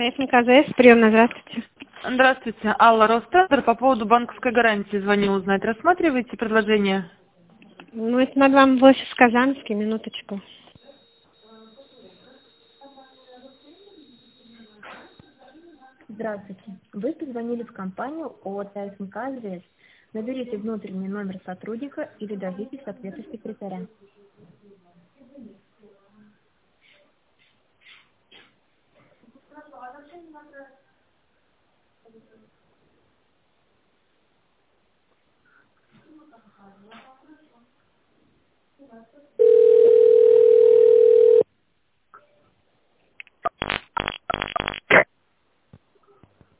ТСНК АЗС, приемная, здравствуйте. Здравствуйте, Алла Ростендер. По поводу банковской гарантии звоню узнать. Рассматриваете предложение? Ну, это надо вам в офис Казанский, минуточку. Здравствуйте. Вы позвонили в компанию ООО ТСНК АЗС. Наберите внутренний номер сотрудника или дождитесь ответа секретаря.